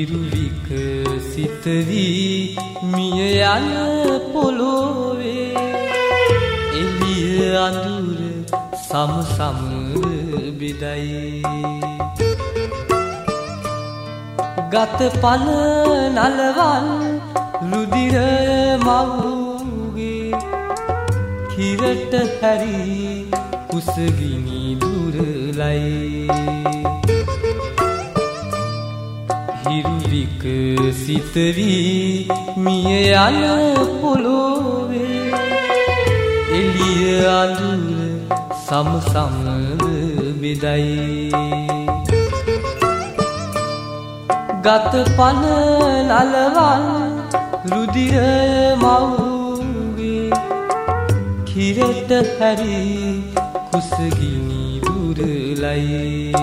හිරු විකසිත වී මිය යන පොළොවේ එළිය අඳුර සම සම බෙදයි. ගත පන නලවන් රුධිර මවුගේ කිරට හැරි කුසගිනි දුරලයි. හිරු විකසිත වී මිය යන පොළොවේ එළිය අඳුර සම සම බෙදයි. ගත පන නලවන් රුධිර මවුගේ කිරට හැරි කුසගිනි දුරලයි.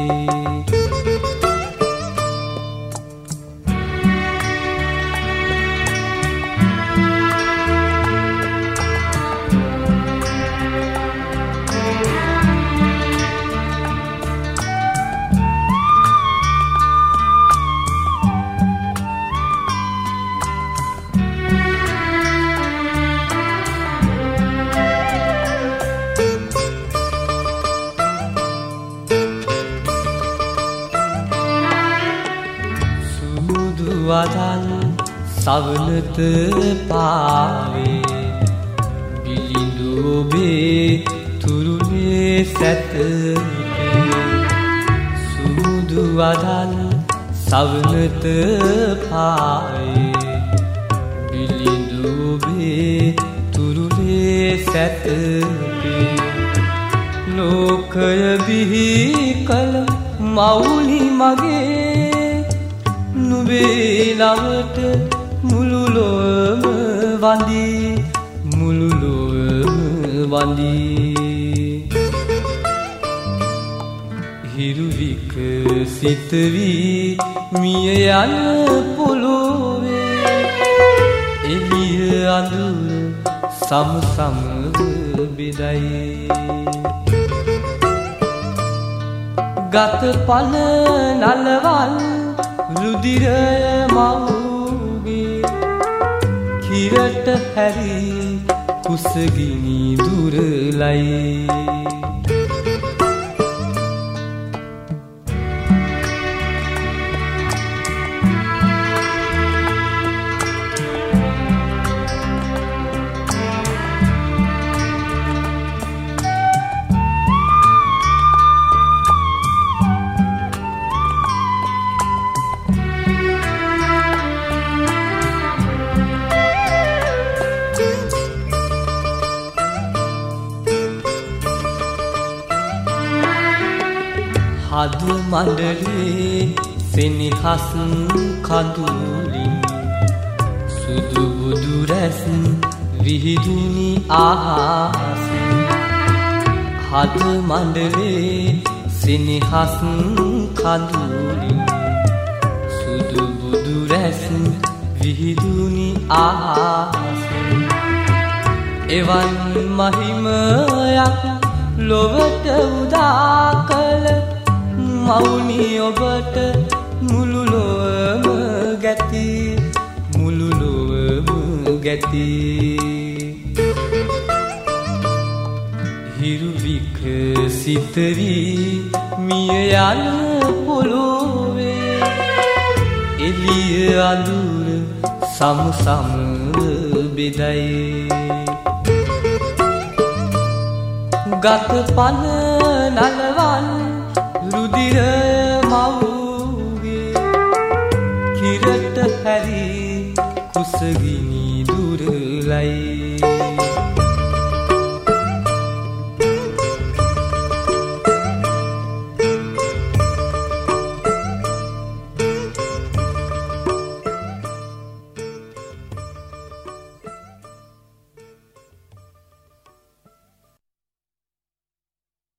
වදන් සවනත පාවේ බිලිඳු ඔබේ තුරුනේ සැතපේ. සුදු වදන් සවනත පාවේ බිලිඳු ඔබේ තුරුනේ සැතපේ. ලෝකය බිහි කළ මවුලි මගේ නුඹේ ළවට මුළු ලොවම වඳී මුළු ලොවම වඳී. හිරු විකසිත වී මිය යන පොළොවේ එළිය අඳුර සම සම බෙදයි. ගත පන නලවන් රුධිර මවුගේ කිරට හැරි කුසගිනි දුරලයි. හද මණ්ඩලේ සෙනෙහස් කඳුලින් සුදු බුදු රැස් විහිදුනි ආහසින්. හද මණ්ඩලේ සෙනෙහස් කඳුලින් සුදු බුදු රැස් විහිදුනි ආහසින්. එවන් මහිමයක් ලොවට උදා කළ මවුනි ඔබට මුළු ලොවම ගැති මුළු ලොවම ගැති. හිරු විකසිත වී මිය යන පොළොවේ එළිය අඳුර සම සම බෙදයි. ගත පන නලවන් රුධිර මවුගේ කිරට හැරි කුසගිනි දුරලයි.